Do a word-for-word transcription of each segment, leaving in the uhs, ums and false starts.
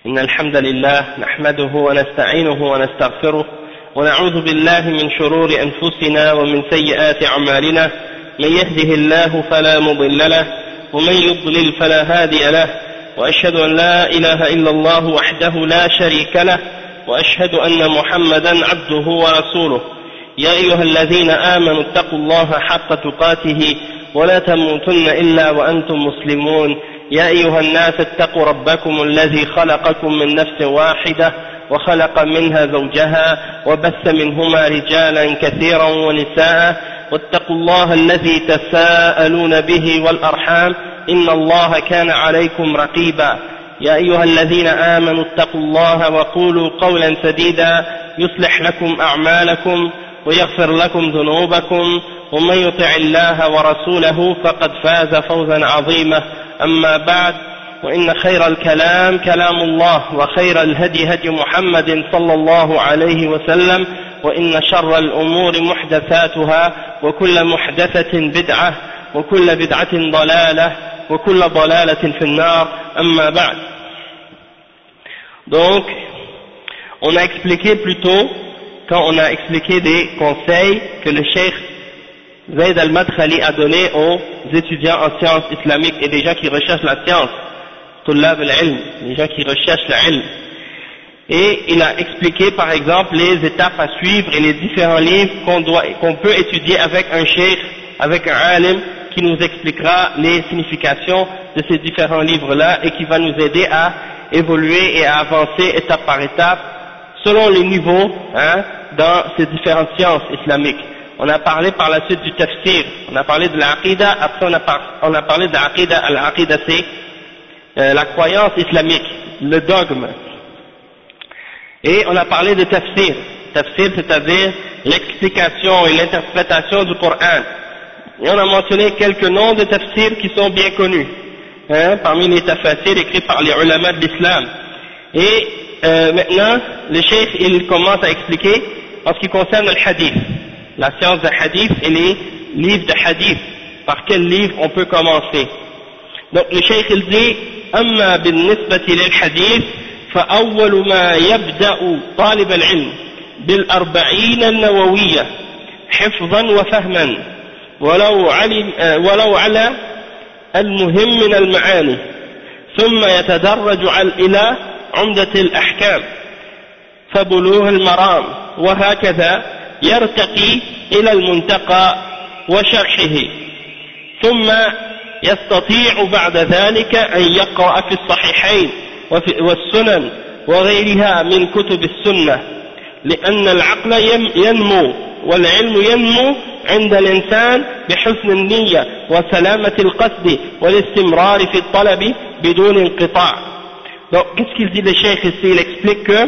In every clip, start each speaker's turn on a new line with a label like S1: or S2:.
S1: إن الحمد لله نحمده ونستعينه ونستغفره ونعوذ بالله من شرور أنفسنا ومن سيئات أعمالنا من يهده الله فلا مضل له ومن يضلل فلا هادي له وأشهد أن لا إله إلا الله وحده لا شريك له وأشهد أن محمدا عبده ورسوله يا أيها الذين آمنوا اتقوا الله حق تقاته ولا تموتن إلا وأنتم مسلمون يا أيها الناس اتقوا ربكم الذي خلقكم من نفس واحدة وخلق منها زوجها وبث منهما رجالا كثيرا ونساء واتقوا الله الذي تساءلون به والأرحام إن الله كان عليكم رقيبا يا أيها الذين آمنوا اتقوا الله وقولوا قولا سديدا يصلح لكم أعمالكم ويغفر لكم ذنوبكم ومن يطع الله ورسوله فقد فاز فوزا عظيما أما بعد وإن خير الكلام كلام الله وخير الهدي هدي محمد صلى الله عليه وسلم وإن شر الأمور محدثاتها وكل محدثة بدعة وكل بدعة ضلالة وكل ضلالة في النار أما بعد. Donc, on a expliqué plus tôt, quand on a expliqué des conseils que le cheikh Zayd al-Madkhali a donné aux étudiants en sciences islamiques et des gens qui recherchent la science, tullab al-ilm, les gens qui recherchent la ilm. Et il a expliqué par exemple les étapes à suivre et les différents livres qu'on doit, qu'on peut étudier avec un cheikh, avec un alim qui nous expliquera les significations de ces différents livres-là et qui va nous aider à évoluer et à avancer étape par étape selon les niveaux hein, dans ces différentes sciences islamiques. On a parlé par la suite du tafsir, on a parlé de l'aqida, après on a, par, on a parlé de l'aqida, l'aqida c'est euh, la croyance islamique, le dogme. Et on a parlé de tafsir, tafsir c'est-à-dire l'explication et l'interprétation du Coran. Et on a mentionné quelques noms de tafsir qui sont bien connus, hein, parmi les tafsirs écrits par les ulama de l'islam. Et euh, maintenant, le cheikh il commence à expliquer en ce qui concerne le hadith, la science de hadith et les livres de hadith, par quel livre on peut commencer. Donc le cheikh il dit أما بالنسبة للحديث فأول ما يبدأ طالب العلم بالأربعين النووية حفظا وفهما ولو علم ولو على المهم من المعاني ثم يتدرج إلى عمدة الأحكام فبلوغ المرام وهكذا يرتقي إلى المنتقى وشرحه ثم يستطيع بعد ذلك أن يقرأ في الصحيحين والسنن وغيرها من كتب السنة لأن العقل ينمو والعلم ينمو عند الإنسان بحسن النية وسلامة القصد والاستمرار في الطلب بدون انقطاع. Donc, qu'est-ce qu'il dit le cheikh ici? Il explique que,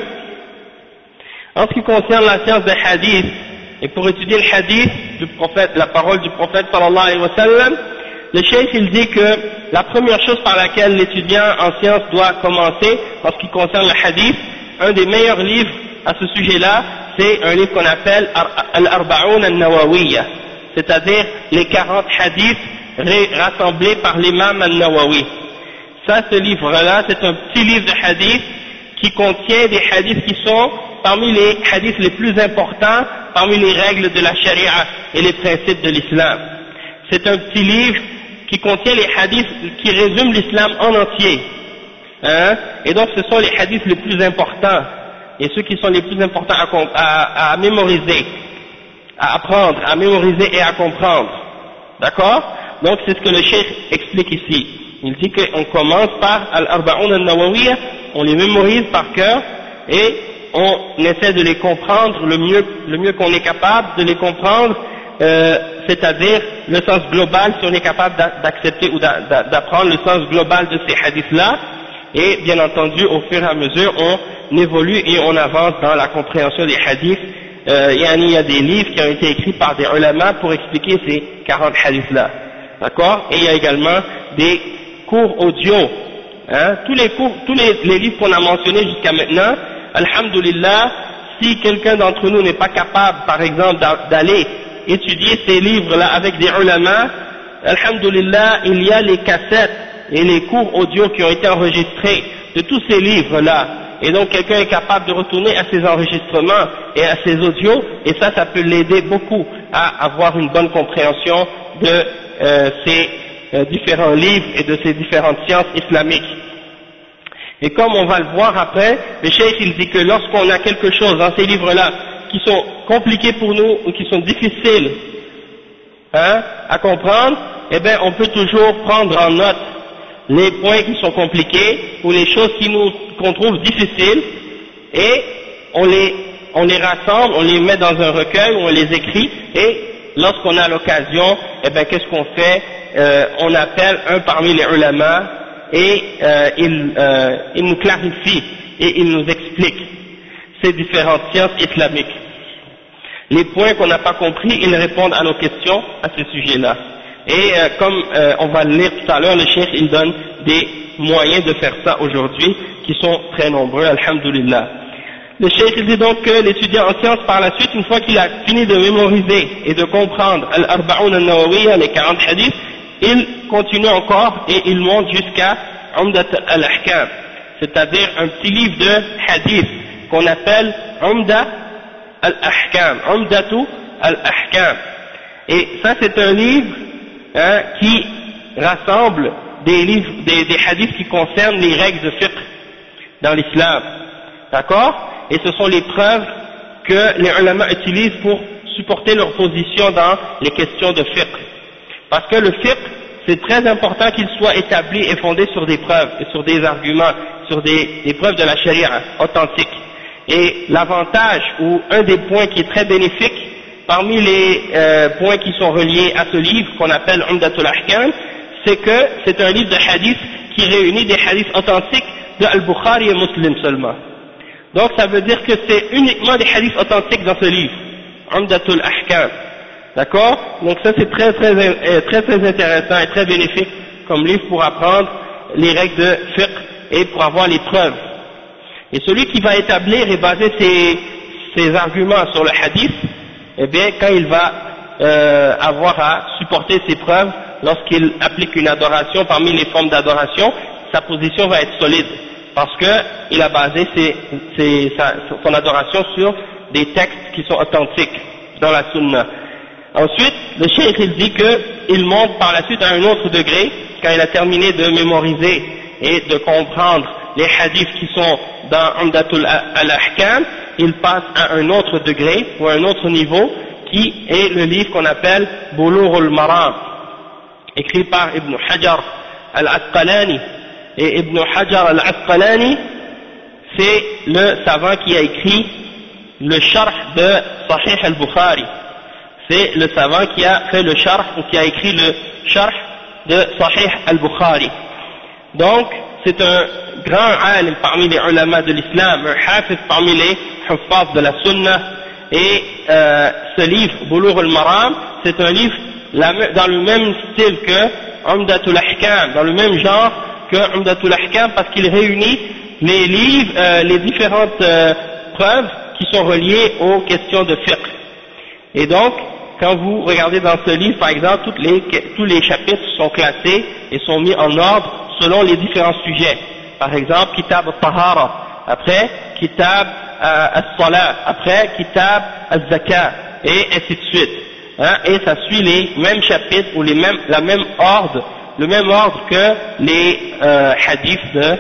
S1: en ce qui concerne la science des hadiths, et pour étudier le hadith du prophète, la parole du prophète sallallahu alayhi wa sallam, le cheikh il dit que la première chose par laquelle l'étudiant en sciences doit commencer, en ce qui concerne le hadith, un des meilleurs livres à ce sujet-là, c'est un livre qu'on appelle Al-Arba'oun al-Nawawiyya, c'est-à-dire les quarante hadiths rassemblés par l'imam al-Nawawi. Ça, ce livre-là, c'est un petit livre de hadith qui contient des hadiths qui sont parmi les hadiths les plus importants, parmi les règles de la charia et les principes de l'islam. C'est un petit livre qui contient les hadiths qui résument l'islam en entier. Hein? Et donc ce sont les hadiths les plus importants, et ceux qui sont les plus importants à, à, à mémoriser, à apprendre, à mémoriser et à comprendre. D'accord? Donc c'est ce que le cheikh explique ici. Il dit qu'on commence par Al-Arba'oun al-Nawawiyya, on les mémorise par cœur et on essaie de les comprendre le mieux, le mieux qu'on est capable de les comprendre, euh, c'est-à-dire le sens global, si on est capable d'accepter ou d'apprendre le sens global de ces hadiths-là, et bien entendu au fur et à mesure on évolue et on avance dans la compréhension des hadiths. Euh, il y a des livres qui ont été écrits par des ulama pour expliquer ces quarante hadiths-là, d'accord? Et il y a également des cours audio, hein? tous les cours, tous les, les livres qu'on a mentionnés jusqu'à maintenant, alhamdulillah, si quelqu'un d'entre nous n'est pas capable, par exemple, d'aller étudier ces livres-là avec des ulama, alhamdulillah, il y a les cassettes et les cours audio qui ont été enregistrés de tous ces livres-là. Et donc quelqu'un est capable de retourner à ses enregistrements et à ses audios, et ça, ça peut l'aider beaucoup à avoir une bonne compréhension de euh, ces euh, différents livres et de ces différentes sciences islamiques. Et comme on va le voir après, le cheikh il dit que lorsqu'on a quelque chose dans ces livres-là qui sont compliqués pour nous ou qui sont difficiles hein, à comprendre, eh bien on peut toujours prendre en note les points qui sont compliqués ou les choses qui nous qu'on trouve difficiles et on les on les rassemble, on les met dans un recueil ou on les écrit et lorsqu'on a l'occasion, eh bien qu'est-ce qu'on fait euh, on appelle un parmi les ulama et euh, il, euh, il nous clarifie et il nous explique ces différentes sciences islamiques. Les points qu'on n'a pas compris, ils répondent à nos questions à ce sujet-là. Et euh, comme euh, on va le lire tout à l'heure, le cheikh il donne des moyens de faire ça aujourd'hui qui sont très nombreux, alhamdulillah. Le cheikh il dit donc que l'étudiant en sciences par la suite, une fois qu'il a fini de mémoriser et de comprendre al-Arba'oun al-Nawawiyya, les quarante hadiths, il continue encore et il monte jusqu'à Umdat al-Ahkam, c'est-à-dire un petit livre de hadith qu'on appelle Umda al-Ahkam, Umdatu al-Ahkam. Et ça c'est un livre hein, qui rassemble des livres, des, des hadiths qui concernent les règles de fiqh dans l'islam, d'accord? Et ce sont les preuves que les ulama utilisent pour supporter leur position dans les questions de fiqh. Parce que le fiqh, c'est très important qu'il soit établi et fondé sur des preuves, et sur des arguments, sur des, des preuves de la charia authentique. Et l'avantage, ou un des points qui est très bénéfique, parmi les euh, points qui sont reliés à ce livre qu'on appelle Umdatul Ahkam, c'est que c'est un livre de hadith qui réunit des hadiths authentiques de Al-Bukhari et Muslim seulement. Donc ça veut dire que c'est uniquement des hadiths authentiques dans ce livre, Umdatul Ahkam. D'accord? Donc ça c'est très très, très très intéressant et très bénéfique comme livre pour apprendre les règles de fiqh et pour avoir les preuves. Et celui qui va établir et baser ses, ses arguments sur le hadith, eh bien quand il va euh, avoir à supporter ses preuves, lorsqu'il applique une adoration parmi les formes d'adoration, sa position va être solide. Parce qu'il a basé ses, ses, sa, son adoration sur des textes qui sont authentiques dans la sunna. Ensuite, le cheikh il dit qu'il monte par la suite à un autre degré, quand il a terminé de mémoriser et de comprendre les hadiths qui sont dans Umdatul al-Ahkam, il passe à un autre degré, ou à un autre niveau, qui est le livre qu'on appelle Bulugh al-Maram, écrit par Ibn Hajar al-Asqalani. Et Ibn Hajar al-Asqalani, c'est le savant qui a écrit le sharh de Sahih al-Bukhari. C'est le savant qui a fait le sharh, ou qui a écrit le sharh de Sahih al-Bukhari. Donc, c'est un grand alim parmi les ulama de l'islam, un hafiz parmi les huffaz de la sunna, et euh, ce livre, Bulugh al-Maram, c'est un livre la, dans le même style que Umdatul Ahkam, dans le même genre que Umdatul Ahkam, parce qu'il réunit les livres, euh, les différentes euh, preuves qui sont reliées aux questions de fiqh. Et donc, quand vous regardez dans ce livre, par exemple, toutes les, tous les chapitres sont classés et sont mis en ordre selon les différents sujets. Par exemple, Kitab al-Tahara, après Kitab euh, al-Salat, après Kitab al-Zakat, et ainsi de suite. Hein, et ça suit les mêmes chapitres ou les mêmes, la même ordre, le même ordre que les euh, hadiths de,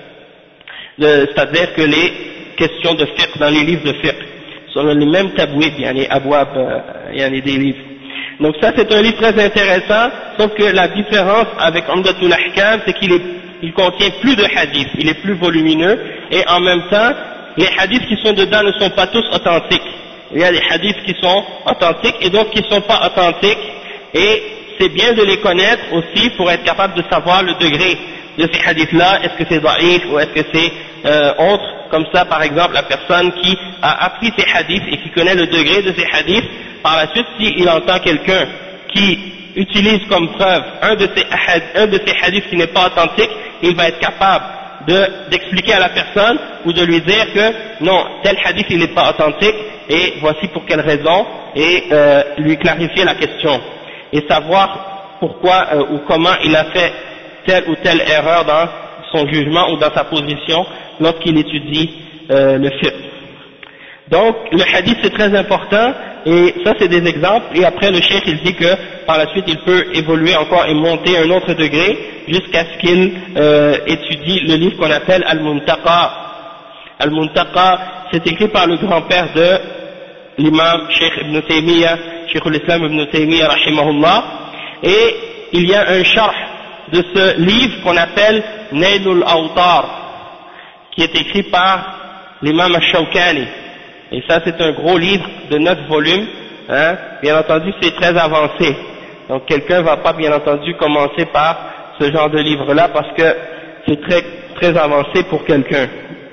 S1: de c'est-à-dire que les questions de fiqh dans les livres de fiqh. Sur les mêmes tabouid, il y a les abwab, il y a des livres. Donc ça c'est un livre très intéressant, sauf que la différence avec Umdatul Ahkam, c'est qu'il est, il contient plus de hadiths, il est plus volumineux, et en même temps, les hadiths qui sont dedans ne sont pas tous authentiques. Il y a des hadiths qui sont authentiques et d'autres qui ne sont pas authentiques, et c'est bien de les connaître aussi pour être capable de savoir le degré de ces hadiths-là, est-ce que c'est da'if ou est-ce que c'est euh, autre. Comme ça, par exemple, la personne qui a appris ces hadiths et qui connaît le degré de ces hadiths, par la suite, s'il entend quelqu'un qui utilise comme preuve un de ces, un de ces hadiths qui n'est pas authentique, il va être capable d'expliquer à la personne ou de lui dire que non, tel hadith il n'est pas authentique et voici pour quelle raison, et euh, lui clarifier la question et savoir pourquoi euh, ou comment il a fait telle ou telle erreur dans son jugement ou dans sa position lorsqu'il étudie euh, le fiqh. Donc le hadith c'est très important, et ça c'est des exemples, et après le cheikh il dit que par la suite il peut évoluer encore et monter un autre degré jusqu'à ce qu'il euh, étudie le livre qu'on appelle Al-Muntaqa. Al-Muntaqa, c'est écrit par le grand-père de l'imam Cheikh Ibn Taymiyyah, Cheikh l'Islam Ibn Taymiyyah rahimahullah, et il y a un sharh de ce livre qu'on appelle Nailul Awtar, qui est écrit par l'imam Ash-Shawkani. Et ça c'est un gros livre de neuf volumes, hein. Bien entendu c'est très avancé, donc quelqu'un ne va pas bien entendu commencer par ce genre de livre là parce que c'est très, très avancé pour quelqu'un.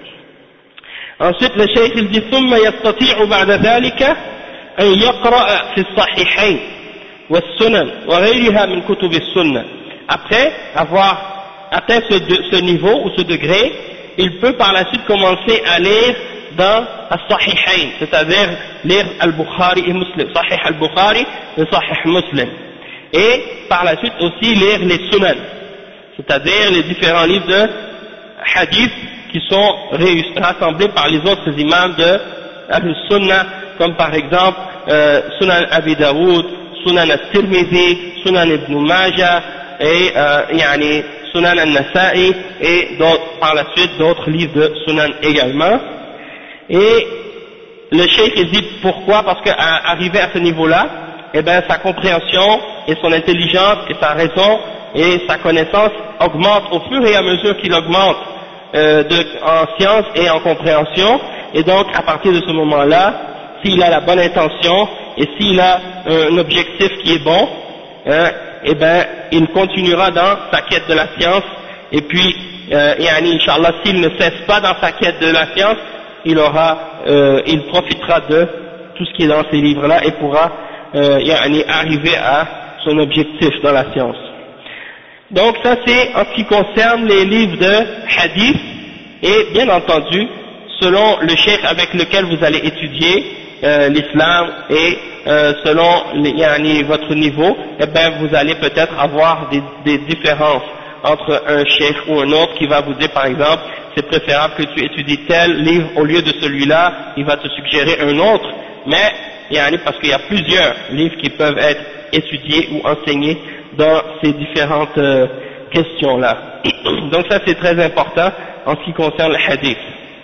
S1: Ensuite le cheikh il dit ثم يستطيع بعد ذلك أن يقرأ في الصحيحين والسنن وغيرها من كتب السنة. Après avoir atteint ce, de, ce niveau ou ce degré, il peut par la suite commencer à lire dans As-Sahihayn, c'est-à-dire lire Al-Bukhari et Muslim, Sahih Al-Bukhari et Sahih Muslim, et par la suite aussi lire les Sunan, c'est-à-dire les différents livres de hadith qui sont rassemblés par les autres imams de Al-Sunnah, comme par exemple euh, Sunan Abi Daoud, Sunan Al-Tirmidhi, Sunan Ibn Majah et euh, yani, Sunan Al-Nasa'i, et par la suite d'autres livres de Sunan également. Et le cheikh il dit pourquoi, parce qu'à arriver à ce niveau-là, eh ben sa compréhension et son intelligence et sa raison et sa connaissance augmentent au fur et à mesure qu'il augmente euh, de, en science et en compréhension, et donc à partir de ce moment-là, s'il a la bonne intention et s'il a un objectif qui est bon, hein, eh ben il continuera dans sa quête de la science, et puis euh, yani, Inch'Allah, s'il ne cesse pas dans sa quête de la science, il aura, euh, il profitera de tout ce qui est dans ces livres-là et pourra euh, yani, arriver à son objectif dans la science. Donc ça c'est en ce qui concerne les livres de hadith, et bien entendu, selon le cheikh avec lequel vous allez étudier euh, l'islam et euh, selon les, yani, votre niveau, eh ben vous allez peut-être avoir des, des différences entre un cheikh ou un autre qui va vous dire par exemple c'est préférable que tu étudies tel livre au lieu de celui-là, il va te suggérer un autre, mais yani, parce qu'il y a plusieurs livres qui peuvent être étudiés ou enseignés dans ces différentes euh, questions-là. Donc ça c'est très important en ce qui concerne le hadith.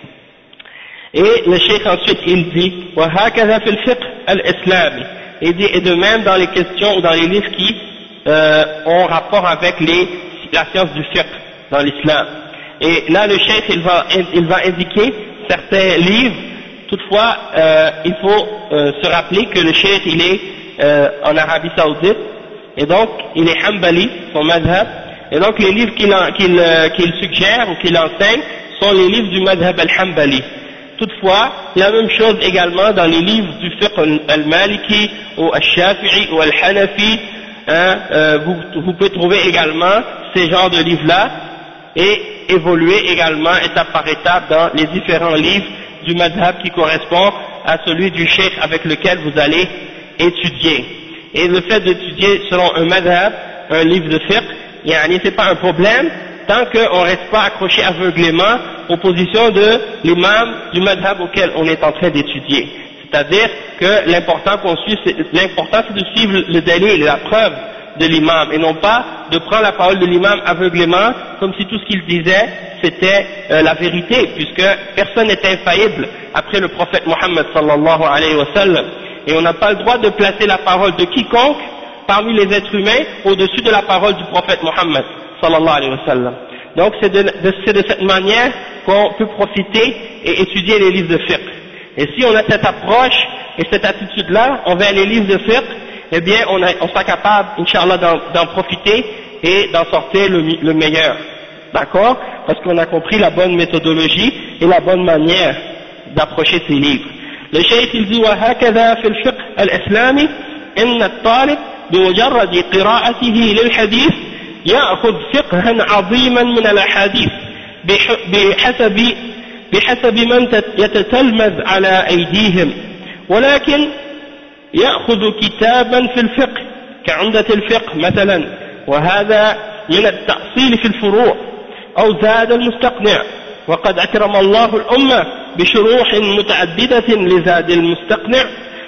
S1: Et le cheikh ensuite il dit وَهَكَذَا فِي الْفِقْهِ الْإِسْلَامِ, il dit et de même dans les questions ou dans les livres qui euh, ont rapport avec les, la science du fiqh dans l'islam. Et là le cheikh il va, il va indiquer certains livres. Toutefois euh, il faut euh, se rappeler que le cheikh il est euh, en Arabie Saoudite, et donc il est Hanbali, son madhab, et donc les livres qu'il qu'il, qu'il suggère ou qu'il enseigne sont les livres du madhab al-Hanbali. Toutefois, la même chose également dans les livres du fiqh al-Maliki ou al-Shafi'i ou al-Hanafi, hein, euh, vous, vous pouvez trouver également ces genres de livres-là et évoluer également étape par étape dans les différents livres du madhab qui correspond à celui du cheikh avec lequel vous allez étudier. Et le fait d'étudier selon un madhab, un livre de fiqh, yani c'est pas un problème tant qu'on ne reste pas accroché aveuglément aux positions de l'imam du madhab auquel on est en train d'étudier. C'est-à-dire que l'important qu'on suit, c'est, l'important c'est de suivre le dalil, la preuve de l'imam, et non pas de prendre la parole de l'imam aveuglément comme si tout ce qu'il disait c'était euh, la vérité, puisque personne n'est infaillible après le prophète Mohammed sallallahu alayhi wa sallam, et on n'a pas le droit de placer la parole de quiconque parmi les êtres humains au-dessus de la parole du prophète Mohammed sallallahu alayhi wa sallam. Donc c'est de, de, c'est de cette manière qu'on peut profiter et étudier les livres de fiqh. Et si on a cette approche et cette attitude-là envers les livres de fiqh, eh bien on, a, on sera capable, Inch'Allah, d'en, d'en profiter et d'en sortir le, le meilleur. D'accord? Parce qu'on a compris la bonne méthodologie et la bonne manière d'approcher ces livres. Le cheikh il dit وهكذا في الفقه الإسلامي إن الطالب بمجرد قراءته للحديث يأخذ فقها عظيما من الأحاديث بحسب بحسب من يتتلمذ على أيديهم، ولكن يأخذ كتابا في الفقه كعمدة الفقه مثلا، وهذا من التأصيل في الفروع، أو زاد المستقنع. وقد أكرم الله الأمة بشروح متعددة لزاد المستقنع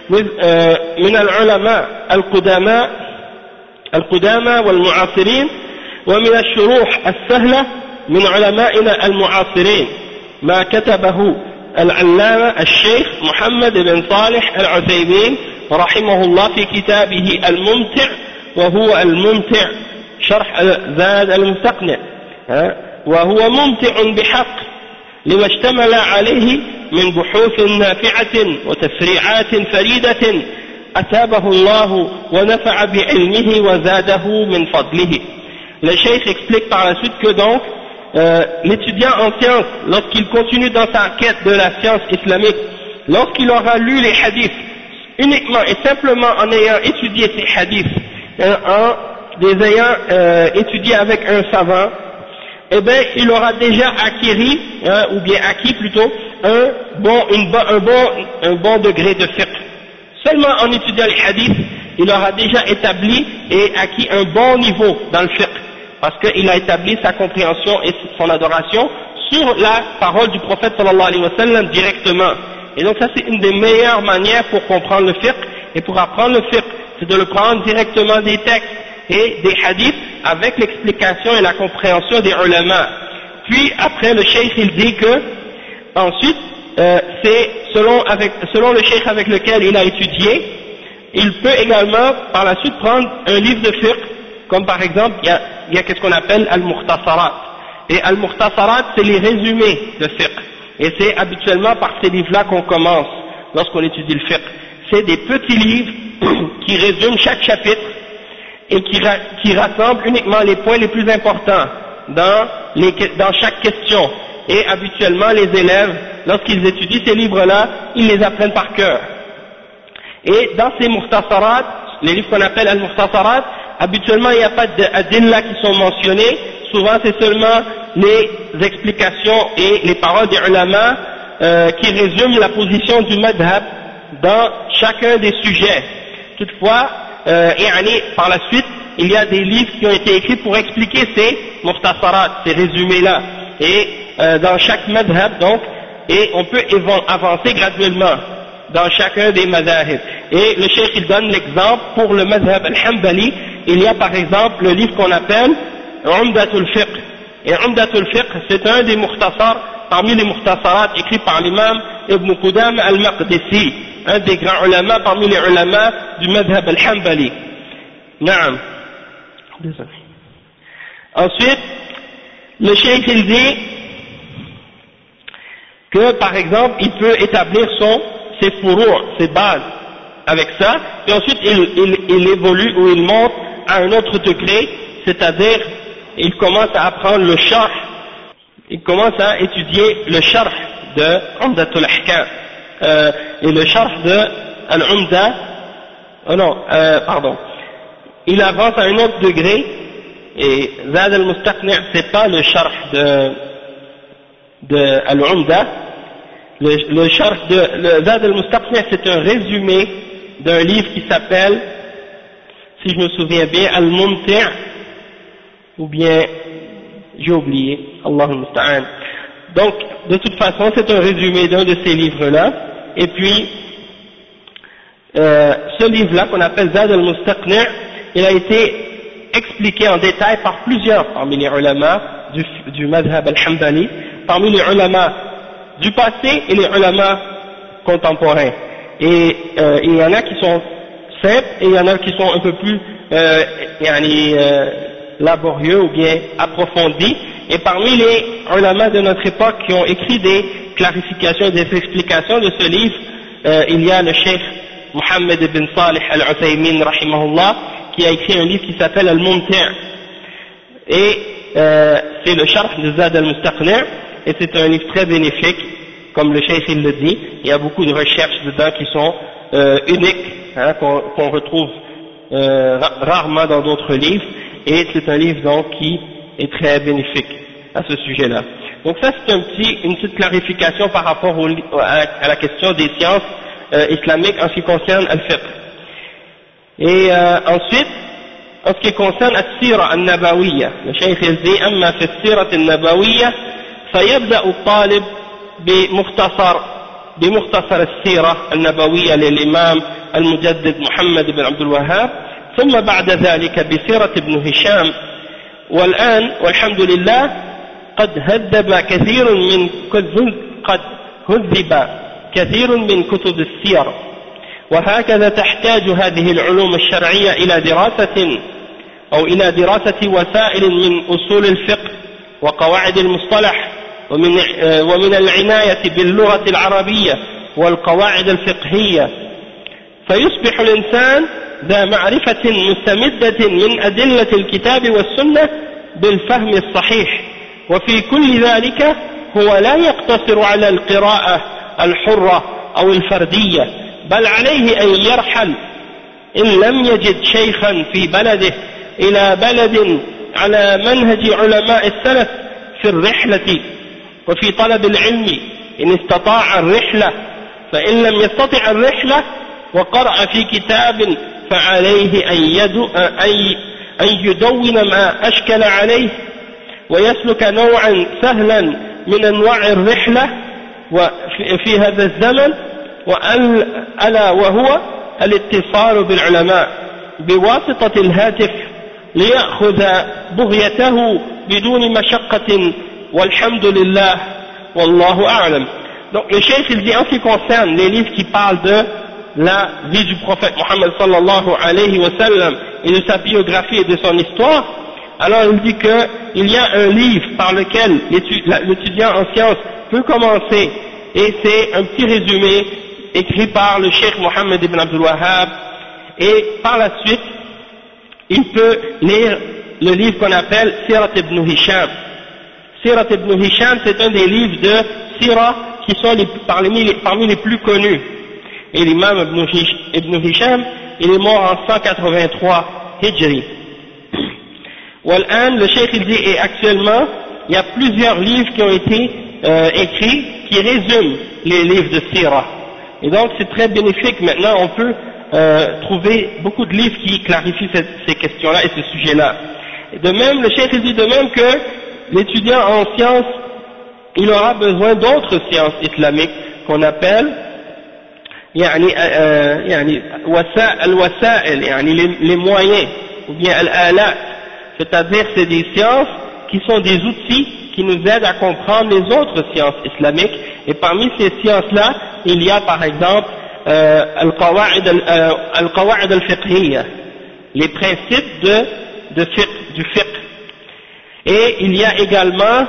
S1: من العلماء القدامى القدامى والمعاصرين، ومن الشروح السهلة من علمائنا المعاصرين ما كتبه العلامة الشيخ محمد بن صالح العثيمين رحمه الله في كتابه الممتع، وهو الممتع شرح زاد المستقنع، وهو ممتع بحق لما اشتمل عليه من بحوث نافعة وتفريعات فريدة أثابه الله ونفع بعلمه وزاده من فضله. Le cheikh explique par la suite que donc euh, l'étudiant en sciences, lorsqu'il continue dans sa quête de la science islamique, lorsqu'il aura lu les hadiths uniquement et simplement en ayant étudié ces hadiths, en les ayant euh, étudiés avec un savant, eh bien, il aura déjà acquis, hein, ou bien acquis plutôt, un bon, une, un, bon, un bon degré de fiqh. Seulement en étudiant les hadiths, il aura déjà établi et acquis un bon niveau dans le fiqh, parce qu'il a établi sa compréhension et son adoration sur la parole du prophète sallallahu alayhi wa sallam directement. Et donc ça c'est une des meilleures manières pour comprendre le fiqh et pour apprendre le fiqh, c'est de le prendre directement des textes et des hadiths avec l'explication et la compréhension des ulama. Puis après le cheikh il dit que ensuite euh, c'est selon, avec, selon le cheikh avec lequel il a étudié, il peut également par la suite prendre un livre de fiqh, comme par exemple il y a, il y a ce qu'on appelle al-mukhtasarat, et al-mukhtasarat c'est les résumés de fiqh, et c'est habituellement par ces livres-là qu'on commence lorsqu'on étudie le fiqh. C'est des petits livres qui résument chaque chapitre et qui, ra qui rassemblent uniquement les points les plus importants dans, les, dans chaque question. Et habituellement, les élèves, lorsqu'ils étudient ces livres-là, ils les apprennent par cœur. Et dans ces mukhtasarat, les livres qu'on appelle al-mukhtasarat, habituellement, il n'y a pas d'adilla qui sont mentionnés. Souvent, c'est seulement les explications et les paroles des ulama euh, qui résument la position du madhab dans chacun des sujets. Toutefois, euh, et par la suite, il y a des livres qui ont été écrits pour expliquer ces mukhtasarat, ces résumés-là, et euh, dans chaque madhab, donc, et on peut avancer graduellement dans chacun des madhahib. Et le cheikh il donne l'exemple pour le madhab al-Hanbali. Il y a par exemple le livre qu'on appelle Umdatul Fiqh. Et Umdatul Fiqh, c'est un des mukhtasar, parmi les mukhtasarat écrits par l'imam Ibn Qudam al-Maqdisi, un des grands ulama parmi les ulama du madhab al-Hanbali. Naam. Ensuite, le cheikh il dit que par exemple il peut établir son, ses furou', ses bases avec ça, et ensuite il, il, il évolue ou il monte à un autre degré, c'est-à-dire il commence à apprendre le sharh, il commence à étudier le sharh de Umdatul Ahkam, euh, et le sharh de Al-Umda, oh non, euh, pardon, il avance à un autre degré, et Zad al-Mustaqni' c'est pas le sharh de, de Al-Umda, le, le sharh de le Zad al-Mustaqni' c'est un résumé d'un livre qui s'appelle, si je me souviens bien, Al-Mumti', ou bien, j'ai oublié, Allahu Musta'an. Donc, de toute façon, c'est un résumé d'un de ces livres-là, et puis, euh, ce livre-là, qu'on appelle Zad al-Mustaqni', il a été expliqué en détail par plusieurs parmi les ulama du, du madhab al-Hanbali, parmi les ulama du passé et les ulama contemporains. Et euh, il y en a qui sont simples et il y en a qui sont un peu plus euh, yani, euh, laborieux ou bien approfondis. Et parmi les ulama de notre époque qui ont écrit des clarifications et des explications de ce livre, euh, il y a le cheikh Mohammed ibn Salih al-Uthaymin rahimahullah, qui a écrit un livre qui s'appelle Al-Mumti', et euh, c'est le sharh de Zad al-Mustaqni', et c'est un livre très bénéfique, comme le cheikh il le dit. Il y a beaucoup de recherches dedans qui sont euh, uniques, hein, qu'on qu'on retrouve euh, rarement dans d'autres livres, et c'est un livre donc qui est très bénéfique à ce sujet-là. Donc ça c'est un petit, une petite clarification par rapport au, à, à la question des sciences euh, islamiques en ce qui concerne al-fiqh. Et euh, ensuite, en ce qui concerne السيرة النبوية. Le Cheikh il dit أما في السيرة النبوية فيبدأ الطالب بمختصر بمختصر السيرة النبوية للإمام المجدد محمد بن عبد الوهاب، ثم بعد ذلك بسيرة ابن هشام. والآن والحمد لله قد هذب كثير من قد هذب كثير من كتب السير، وهكذا تحتاج هذه العلوم الشرعية إلى دراسة أو إلى دراسة وسائل من أصول الفقه وقواعد المصطلح ومن ومن العناية باللغة العربية والقواعد الفقهية، فيصبح الإنسان ذا معرفة مستمدة من أدلة الكتاب والسنة بالفهم الصحيح. وفي كل ذلك هو لا يقتصر على القراءة الحرة أو الفردية، بل عليه أن يرحل إن لم يجد شيخا في بلده إلى بلد على منهج علماء السلف في الرحلة وفي طلب العلم إن استطاع الرحلة، فإن لم يستطع الرحلة وقرأ في كتاب فعليه أن, يدو أن يدون ما أشكل عليه ويسلك نوعا سهلا من أنواع الرحلة في هذا الزمن، ألا وهو الاتصال بالعلماء بواسطة الهاتف ليأخذ بغيته بدون مشقة، والحمد لله والله أعلم. Donc le cheikh il dit en ce qui concerne les livres qui parlent de la vie du prophète Mohammed sallallahu alayhi wa sallam et de sa biographie et de son histoire, alors il dit qu'il y a un livre par lequel l'étudiant en sciences peut commencer, et c'est un petit résumé écrit par le cheikh Mohammed ibn Abdul Wahhab, et par la suite il peut lire le livre qu'on appelle Sirat ibn Hisham. Sirat ibn Hisham, c'est un des livres de Sira qui sont les, parmi, les, parmi les plus connus. Et l'imam ibn Hisham, il est mort en cent quatre-vingt-trois Hijri. Wal'an, le cheikh il dit, et actuellement, il y a plusieurs livres qui ont été euh, écrits qui résument les livres de Sira. Et donc c'est très bénéfique. Maintenant, on peut euh, trouver beaucoup de livres qui clarifient cette, ces questions-là et ce sujet-là. De même, le cheikh il dit de même que l'étudiant en sciences, il aura besoin d'autres sciences islamiques qu'on appelle يعني يعني الوسائل يعني les moyens ou bien الآلات, c'est-à-dire c'est des sciences qui sont des outils qui nous aident à comprendre les autres sciences islamiques. Et parmi ces sciences-là, il y a par exemple al-qawaid al-qawaid al-fiqhiyya, les principes de, de fiqh, du fiqh. Et il y a également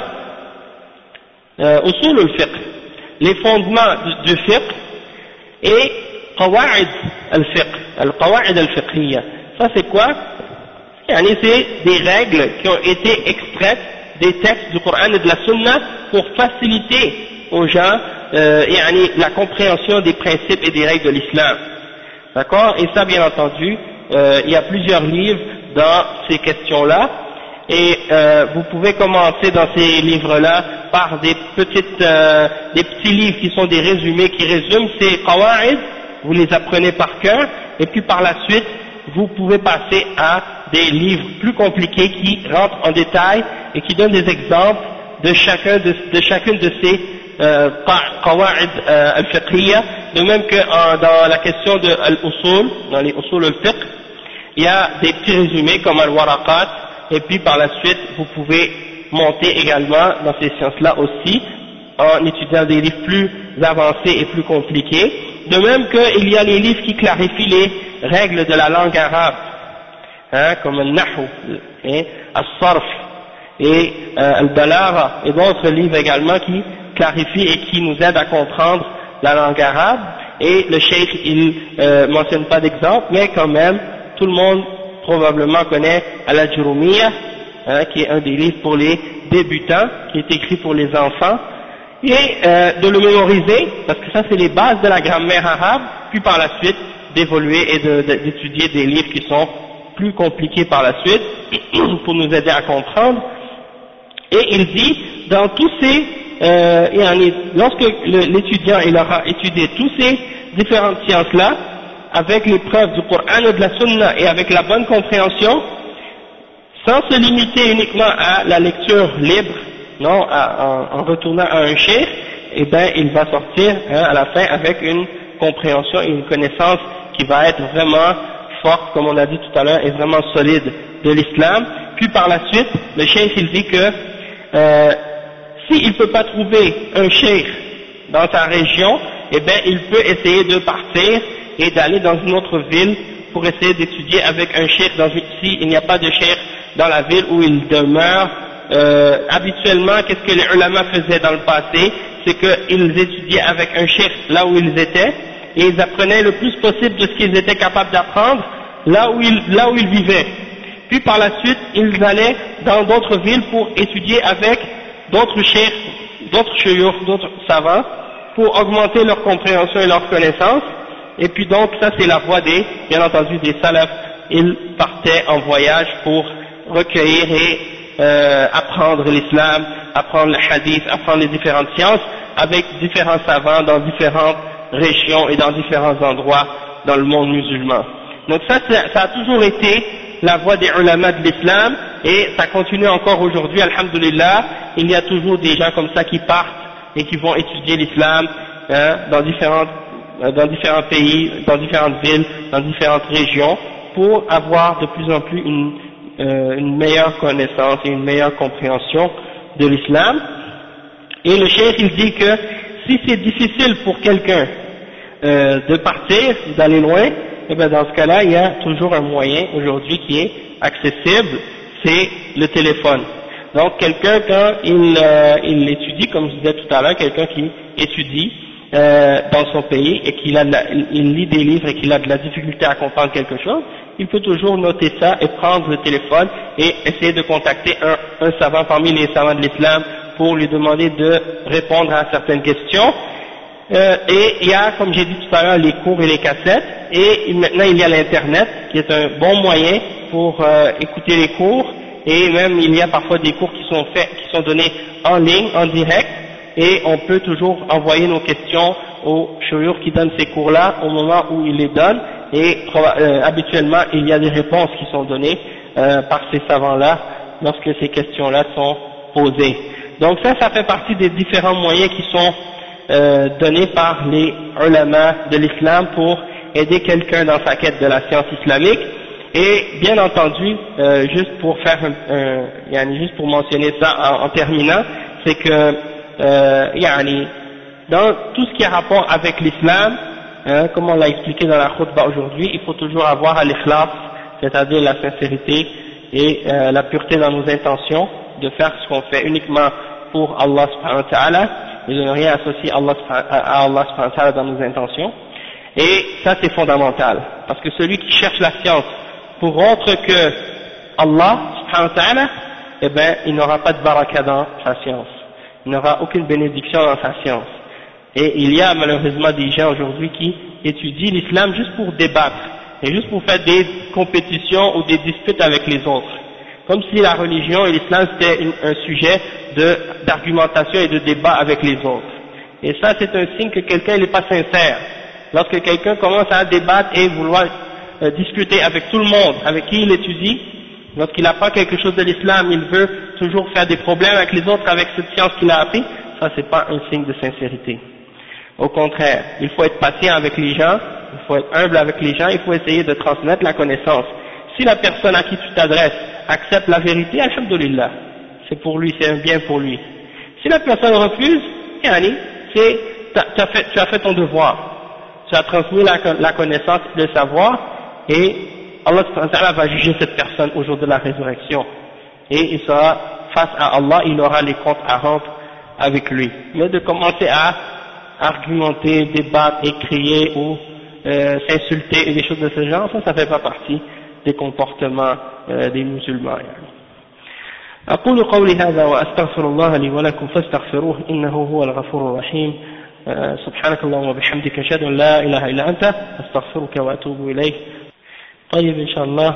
S1: euh, usul al-fiqh, les fondements du, du fiqh, et qawaid al-fiqh, al-qawaid al-fiqhiyya. Ça c'est quoi? C'est des règles qui ont été extraites des textes du Coran et de la Sunna pour faciliter aux gens euh, la compréhension des principes et des règles de l'islam. D'accord? Et ça, bien entendu, euh, il y a plusieurs livres dans ces questions-là. Et euh, vous pouvez commencer dans ces livres-là par des petites, euh, des petits livres qui sont des résumés, qui résument ces qawa'id, vous les apprenez par cœur, et puis par la suite, vous pouvez passer à des livres plus compliqués qui rentrent en détail et qui donnent des exemples de chacun de, de chacune de ces euh, qawa'id euh, al-fiqhiyya, de même que en, dans la question de al-usul, dans les usul al-fiqh, il y a des petits résumés comme al-waraqat. Et puis par la suite, vous pouvez monter également dans ces sciences-là aussi, en étudiant des livres plus avancés et plus compliqués. De même qu'il y a les livres qui clarifient les règles de la langue arabe, hein, comme al-nahu, hein, al-sarf, et euh, al-balagha, et d'autres livres également qui clarifient et qui nous aident à comprendre la langue arabe. Et le cheikh, il euh, mentionne pas d'exemple, mais quand même, tout le monde probablement connaît Al-Ajurumiyya, hein, qui est un des livres pour les débutants, qui est écrit pour les enfants, et euh, de le mémoriser, parce que ça c'est les bases de la grammaire arabe, puis par la suite d'évoluer et d'étudier de, de, des livres qui sont plus compliqués par la suite, pour nous aider à comprendre. Et il dit, dans tous ces, euh, lorsque l'étudiant il aura étudié tous ces différentes sciences-là, avec les preuves du Coran et de la Sunna et avec la bonne compréhension, sans se limiter uniquement à la lecture libre, non, à, en, en retournant à un cheikh, eh bien il va sortir hein, à la fin avec une compréhension et une connaissance qui va être vraiment forte, comme on a dit tout à l'heure, et vraiment solide de l'islam. Puis par la suite, le cheikh il dit que euh, s'il ne peut pas trouver un cheikh dans sa région, eh bien il peut essayer de partir et d'aller dans une autre ville pour essayer d'étudier avec un cheikh dans une, s'il n'y a pas de cheikh dans la ville où il demeure. Euh, habituellement, qu'est-ce que les ulama faisaient dans le passé, c'est qu'ils étudiaient avec un cheikh là où ils étaient, et ils apprenaient le plus possible de ce qu'ils étaient capables d'apprendre là où ils, là où ils vivaient. Puis par la suite, ils allaient dans d'autres villes pour étudier avec d'autres cheikhs, d'autres chouyours, d'autres savants, pour augmenter leur compréhension et leur connaissance. Et puis donc, ça c'est la voie des, bien entendu, des salafs. Ils partaient en voyage pour recueillir et euh, apprendre l'islam, apprendre le hadith, apprendre les différentes sciences avec différents savants dans différentes régions et dans différents endroits dans le monde musulman. Donc ça, ça a toujours été la voie des ulama de l'islam et ça continue encore aujourd'hui, alhamdulillah. Il y a toujours des gens comme ça qui partent et qui vont étudier l'islam hein, dans différentes dans différents pays, dans différentes villes, dans différentes régions, pour avoir de plus en plus une, euh, une meilleure connaissance et une meilleure compréhension de l'islam. Et le cheikh il dit que si c'est difficile pour quelqu'un euh, de partir, d'aller loin, et bien dans ce cas-là, il y a toujours un moyen aujourd'hui qui est accessible, c'est le téléphone. Donc quelqu'un quand il, euh, il étudie, comme je disais tout à l'heure, quelqu'un qui étudie, Euh, dans son pays et qu'il a de la, il lit des livres et qu'il a de la difficulté à comprendre quelque chose, il peut toujours noter ça et prendre le téléphone et essayer de contacter un, un savant parmi les savants de l'islam pour lui demander de répondre à certaines questions. Euh, et il y a, comme j'ai dit tout à l'heure, les cours et les cassettes, et maintenant il y a l'internet qui est un bon moyen pour euh, écouter les cours, et même il y a parfois des cours qui sont faits, qui sont donnés en ligne, en direct, et on peut toujours envoyer nos questions au chouyour qui donne ces cours-là au moment où il les donne, et euh, habituellement il y a des réponses qui sont données euh, par ces savants-là lorsque ces questions-là sont posées. Donc ça, ça fait partie des différents moyens qui sont euh, donnés par les ulama de l'islam pour aider quelqu'un dans sa quête de la science islamique. Et bien entendu, euh, juste pour faire un, un, juste pour mentionner ça en, en terminant, c'est que Euh, yani, dans tout ce qui a rapport avec l'islam, hein, comme on l'a expliqué dans la khutbah aujourd'hui, il faut toujours avoir l'ikhlas, c'est-à-dire la sincérité et euh, la pureté dans nos intentions, de faire ce qu'on fait uniquement pour Allah subhanahu wa ta'ala, et de ne rien associer Allah, à Allah subhanahu wa ta'ala dans nos intentions. Et ça c'est fondamental, parce que celui qui cherche la science pour autre que Allah subhanahu wa ta'ala, eh ben il n'aura pas de baraka dans sa science. Il n'aura aucune bénédiction dans sa science. Et il y a malheureusement des gens aujourd'hui qui étudient l'islam juste pour débattre, et juste pour faire des compétitions ou des disputes avec les autres. Comme si la religion et l'islam c'était un sujet d'argumentation et de débat avec les autres. Et ça c'est un signe que quelqu'un n'est pas sincère. Lorsque quelqu'un commence à débattre et vouloir euh, discuter avec tout le monde, avec qui il étudie, lorsqu'il apprend quelque chose de l'islam, il veut toujours faire des problèmes avec les autres avec cette science qu'il a appris, ça c'est pas un signe de sincérité. Au contraire, il faut être patient avec les gens, il faut être humble avec les gens, il faut essayer de transmettre la connaissance. Si la personne à qui tu t'adresses accepte la vérité, alhamdulillah, c'est pour lui, c'est un bien pour lui. Si la personne refuse, yani, c'est, tu as fait, tu as fait ton devoir, tu as transmis la, la connaissance, le savoir, et Allah va juger cette personne au jour de la résurrection, et il sera face à Allah, il aura les comptes à rendre avec lui. Mais de commencer à argumenter, débattre, et crier ou euh, s'insulter et des choses de ce genre, ça, ça fait pas partie des comportements euh, des musulmans. أقول قولي هذا وأستغفر الله لي ولكم فاستغفروه إنه هو الغفور الرحيم. سبحانك اللهم وبحمدك أشهد أن لا إله إلا أنت أستغفرك وأتوب إليك. طيب إن شاء الله،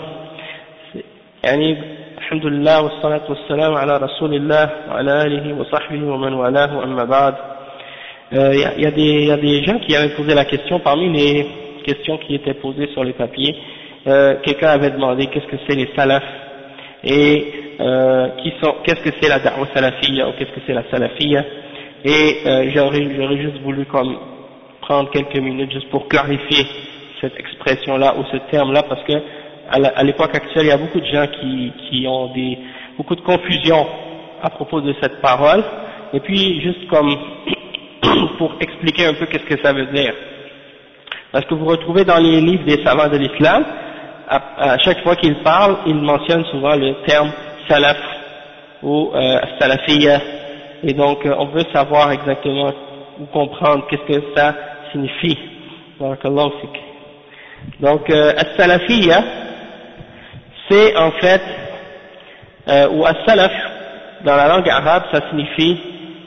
S1: يعني الحمد لله والصلاة والسلام على رسول الله وعلى آله وصحبه ومن والاه أما بعد. Il euh, y, y, y a des gens qui avaient posé la question, parmi les questions qui étaient posées sur les papiers, euh, quelqu'un avait demandé qu'est-ce que c'est les salafs, et euh, qui sont, qu'est-ce que c'est la da'wa salafiyya ou qu'est-ce que c'est la salafiyya, et euh, j'aurais, j'aurais juste voulu comme prendre quelques minutes juste pour clarifier cette expression-là ou ce terme-là, parce que à l'époque actuelle, il y a beaucoup de gens qui, qui ont des, beaucoup de confusion à propos de cette parole, et puis juste comme pour expliquer un peu qu'est-ce que ça veut dire. Parce que vous retrouvez dans les livres des savants de l'islam, à, à chaque fois qu'ils parlent, ils mentionnent souvent le terme salaf ou euh, salafiyya, et donc euh, on veut savoir exactement ou comprendre qu'est-ce que ça signifie. Barakallahu fik. Donc euh, as-salafiyya, c'est en fait, euh, ou as-salaf dans la langue arabe, ça signifie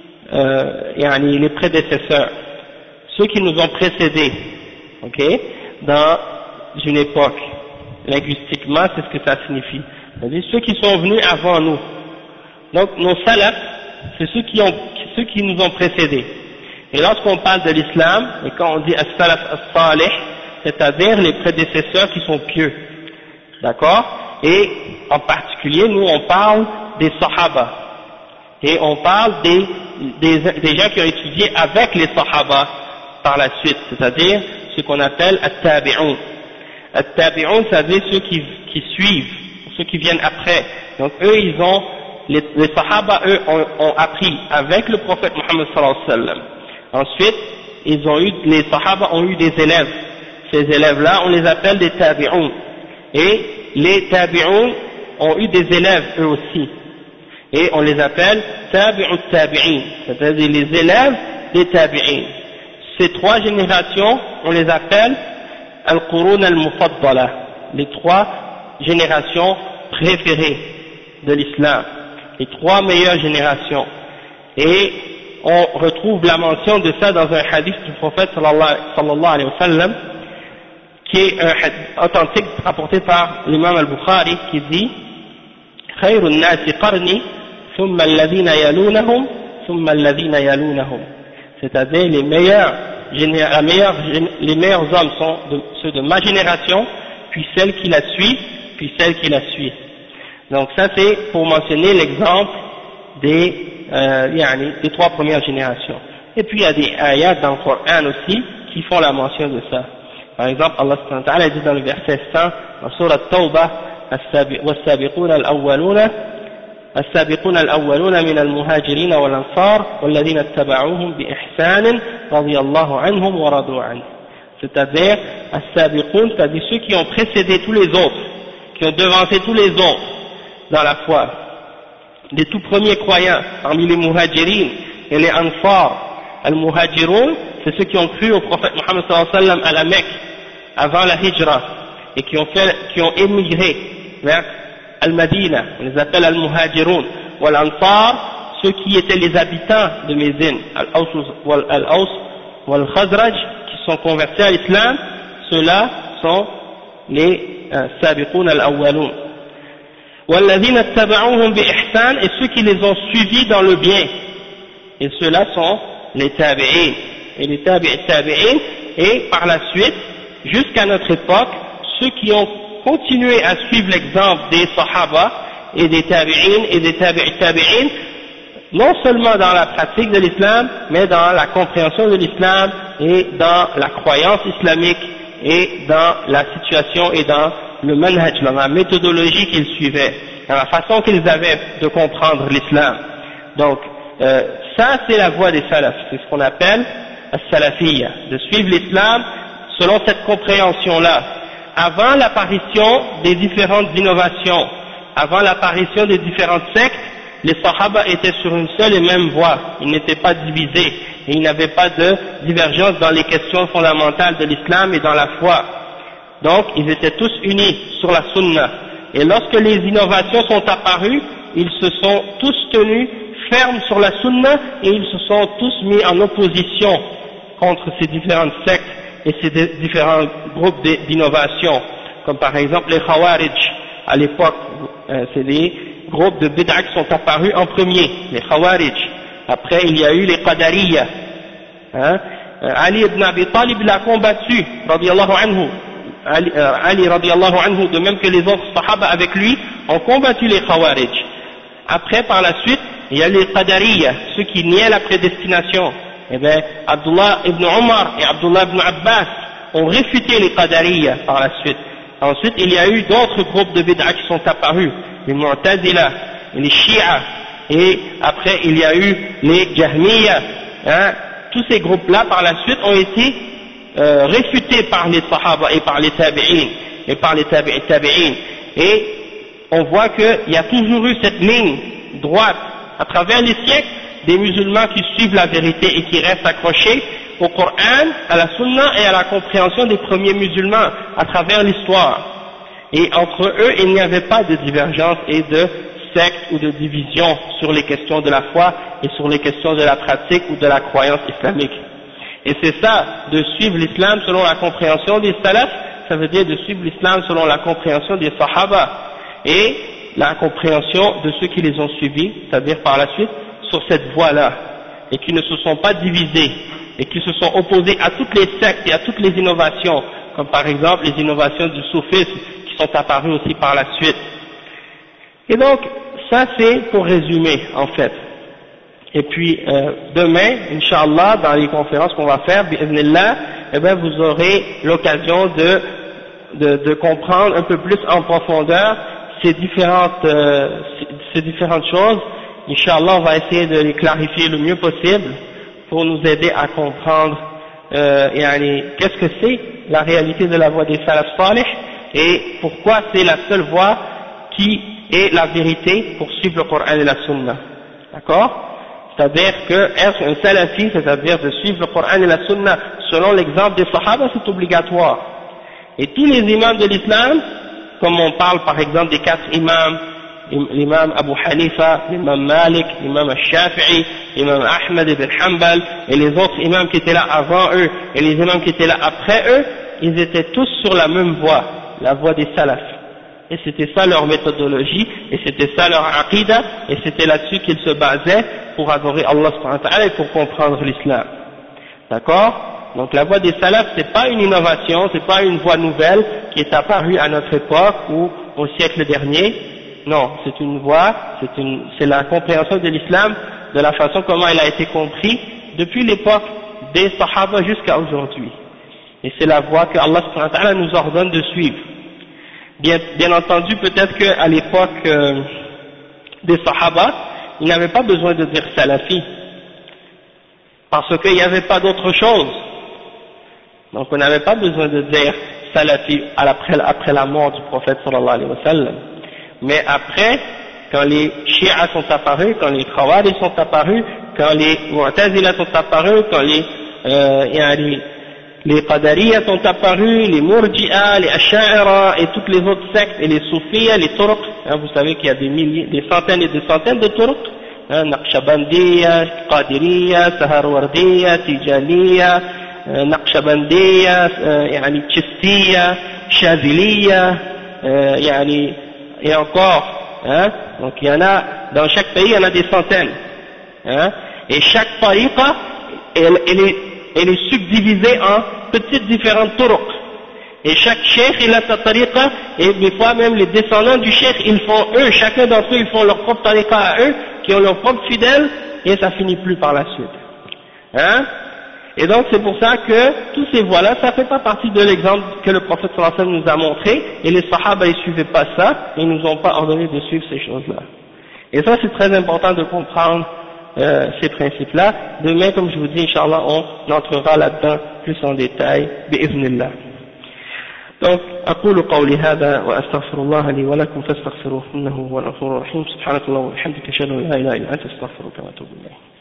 S1: euh, yani les prédécesseurs, ceux qui nous ont précédés, ok, dans une époque. Linguistiquement, c'est ce que ça signifie. C'est-à-dire ceux qui sont venus avant nous. Donc nos salaf, c'est ceux qui ont, ceux qui nous ont précédés. Et lorsqu'on parle de l'islam, et quand on dit as-salaf as-salih, c'est-à-dire les prédécesseurs qui sont pieux. D'accord? Et en particulier, nous on parle des sahaba. Et on parle des, des, des gens qui ont étudié avec les sahaba par la suite, c'est-à-dire ce qu'on appelle at-tabi'un. At-tabi'un, ça veut dire ceux qui, qui suivent, ceux qui viennent après. Donc eux, ils ont, les, les sahaba, eux, ont, ont appris avec le prophète Mohammed sallallahu alayhi wa sallam. Ensuite, ils ont eu, les sahaba ont eu des élèves. Ces élèves-là, on les appelle des tabi'un. Et les tabi'un ont eu des élèves eux aussi. Et on les appelle tabi'ut tabi'in, c'est-à-dire les élèves des tabi'in. Ces trois générations, on les appelle al-qurun al-mufaddala, les trois générations préférées de l'islam, les trois meilleures générations. Et on retrouve la mention de ça dans un hadith du prophète sallallahu alayhi wa sallam, qui est un hadith authentique rapporté par l'imam al-Bukhari, qui dit خير الناس قرني ثم الذين يلونهم ثم الذين يلونهم, c'est-à-dire les meilleurs, la meilleure, les meilleurs hommes sont de, ceux de ma génération, puis celles qui la suivent, puis celles qui la suivent. Donc ça c'est pour mentionner l'exemple des, euh, yani, des trois premières générations. Et puis il y a des ayats dans le Coran aussi qui font la mention de ça. Par exemple, Allah subhanahu wa ta'ala dit dans le verset cent, dans Surah Tawbah, والسابقون الأولون السابقون الأولون من المهاجرين والأنصار والذين اتبعوهم بإحسان رضي الله عنهم ورضوا عنه. C'est-à-dire, السابقون, c'est-à-dire ceux qui ont précédé tous les autres, qui ont devancé tous les autres dans la foi, les tout premiers croyants parmi les muhajirin et les ansar. Al-muhajirun, c'est ceux qui ont cru au prophète Mohammed sallallahu alayhi wa sallam à la Mecque avant la hijra et qui ont fait, qui ont émigré vers Al-Madina, on les appelle Al-Muhajirun, ou Al-Ansar, ceux qui étaient les habitants de Médine, Al-Aws ou Al-Khazraj, qui sont convertis à l'islam, ceux-là sont les Sabiqun Al-Awwalun. وَالَّذِينَ اتَّبَعُوهُمْ بِإِحْسَانٍ, et ceux qui les ont suivis dans le bien, et ceux-là sont les Tabi'in, et les Tabi'in, Tabi'in, et par la suite, jusqu'à notre époque, ceux qui ont continué à suivre l'exemple des Sahaba et des Tabi'in et des Tabi'in Tabi'in, non seulement dans la pratique de l'islam, mais dans la compréhension de l'islam et dans la croyance islamique et dans la situation et dans le manhaj, dans la méthodologie qu'ils suivaient, dans la façon qu'ils avaient de comprendre l'islam. Donc, euh, ça c'est la voie des salafs, c'est ce qu'on appelle as-salafiyya, de suivre l'islam selon cette compréhension-là. Avant l'apparition des différentes innovations, avant l'apparition des différentes sectes, les Sahaba étaient sur une seule et même voie, ils n'étaient pas divisés, et ils n'avaient pas de divergence dans les questions fondamentales de l'islam et dans la foi. Donc, ils étaient tous unis sur la sunna. Et lorsque les innovations sont apparues, ils se sont tous tenus fermes sur la sunna et ils se sont tous mis en opposition contre ces différentes sectes et ces différents groupes d'innovation, comme par exemple les Khawarij. À l'époque, euh, c'est des groupes de bid'a qui sont apparus en premier, les Khawarij. Après, il y a eu les Qadariyya. Hein? Euh, Ali ibn Abi Talib l'a combattu, radiyallahu anhu. Ali, euh, Ali radiyallahu anhu, de même que les autres Sahaba avec lui, ont combattu les Khawarij. Après, par la suite, il y a les Qadariya, ceux qui niaient la prédestination. Eh bien, Abdullah ibn Omar et Abdullah ibn Abbas ont réfuté les Qadariya par la suite. Ensuite, il y a eu d'autres groupes de bid'a qui sont apparus, les Mu'tazila, les Shia, et après il y a eu les Jahmiya. Hein. Tous ces groupes-là, par la suite, ont été euh, réfutés par les Sahaba et par les Tabi'in, et par les Tabi'in. Et on voit qu'il y a toujours eu cette ligne droite, à travers les siècles, des musulmans qui suivent la vérité et qui restent accrochés au Coran, à la Sunna et à la compréhension des premiers musulmans à travers l'histoire. Et entre eux, il n'y avait pas de divergence et de secte ou de division sur les questions de la foi et sur les questions de la pratique ou de la croyance islamique. Et c'est ça, de suivre l'islam selon la compréhension des salafs, ça veut dire de suivre l'islam selon la compréhension des sahaba et la compréhension de ceux qui les ont suivis, c'est-à-dire par la suite, sur cette voie-là, et qui ne se sont pas divisés, et qui se sont opposés à toutes les sectes et à toutes les innovations, comme par exemple les innovations du soufisme qui sont apparues aussi par la suite. Et donc, ça c'est pour résumer en fait. Et puis euh, demain, Inch'Allah, dans les conférences qu'on va faire, bi'idhnillah, eh bien vous aurez l'occasion de, de, de comprendre un peu plus en profondeur ces différentes, euh, ces différentes choses. Inch'Allah, on va essayer de les clarifier le mieux possible pour nous aider à comprendre euh, yani, qu'est-ce que c'est la réalité de la voie des salaf salih et pourquoi c'est la seule voie qui est la vérité pour suivre le Coran et la Sunna. D'accord? C'est-à-dire que être un salafi, c'est-à-dire de suivre le Coran et la Sunna selon l'exemple des Sahaba, c'est obligatoire. Et tous les imams de l'islam, comme on parle par exemple des quatre imams, l'imam Abu Hanifa, l'imam Malik, l'imam Al-Shafi'i, l'imam Ahmed ibn Hanbal, et les autres imams qui étaient là avant eux, et les imams qui étaient là après eux, ils étaient tous sur la même voie, la voie des salafs. Et c'était ça leur méthodologie, et c'était ça leur aqidah, et c'était là-dessus qu'ils se basaient pour adorer Allah subhanahu wa ta'ala et pour comprendre l'islam. D'accord? Donc la voie des salafs, c'est pas une innovation, c'est pas une voie nouvelle qui est apparue à notre époque ou au siècle dernier. Non, c'est une voie, c'est une, c'est la compréhension de l'islam de la façon comment il a été compris depuis l'époque des Sahaba jusqu'à aujourd'hui. Et c'est la voie que Allah subhanahu wa ta'ala nous ordonne de suivre. Bien, bien entendu, peut-être qu'à l'époque euh, des Sahaba, il n'avait pas besoin de dire salafi, parce qu'il n'y avait pas d'autre chose. Donc on n'avait pas besoin de dire salafi après, après la mort du prophète sallallahu alayhi wa sallam. Mais après, quand les Shi'a sont apparus, quand les Khawarij sont apparus, quand les Mu'tazila sont apparus, quand les, euh, les, les Qadariya sont apparus, les Murji'a, les Ash'ara et toutes les autres sectes, et les Soufiyya, les Turuq, hein, vous savez qu'il y a des milliers, des centaines et des centaines de Turuq, hein, Naqshbandiyya, Qadiriya, Saharwardiyya, Tijaniya, euh, Naqshbandiyya, euh, yani Chistiyya, Shaziliyya, euh, yani et encore, hein, donc il y en a, dans chaque pays il y en a des centaines, hein, et chaque tariqa, elle, elle, est, elle est subdivisée en petites différentes turuq, et chaque cheikh il a sa tariqa, et des fois même les descendants du cheikh, ils font eux, chacun d'entre eux, ils font leur propre tariqa à eux, qui ont leur propre fidèle, et ça finit plus par la suite, hein. Et donc c'est pour ça que tous ces voies-là, ça ne fait pas partie de l'exemple que le prophète sallallahu alayhi wa sallam nous a montré, et les sahaba ils ne suivaient pas ça, et ils ne nous ont pas ordonné de suivre ces choses-là. Et ça c'est très important de comprendre euh, ces principes-là. Demain, comme je vous dis, Inch'Allah, on entrera là-dedans plus en détail, bi'idhnillah. Donc, أقول قولي هذا وأستغفر الله لي ولكم فاستغفروه إنه هو الغفور الرحيم سبحانك اللهم وبحمدك أشهد أن لا إله إلا أنت أستغفرك وأتوب إليك.